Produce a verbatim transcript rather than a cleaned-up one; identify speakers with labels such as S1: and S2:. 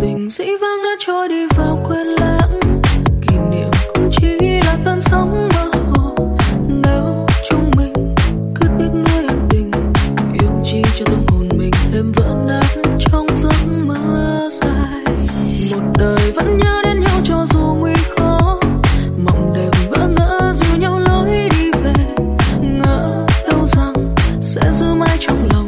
S1: tình dĩ vãng đã trôi đi vào quên lãng, kỷ niệm cũng chỉ là cơn sóng mơ hồ. Nếu chúng mình cứ tiếc nuối ân tình, yêu chi cho tâm hồn mình thêm vỡ nát trong giấc mơ dài. Một đời vẫn nhớ đến nhau cho dù nguy khó, mộng đẹp bỡ ngỡ dìu nhau lối đi về, ngỡ đâu rằng sẽ giữ mãi trong lòng.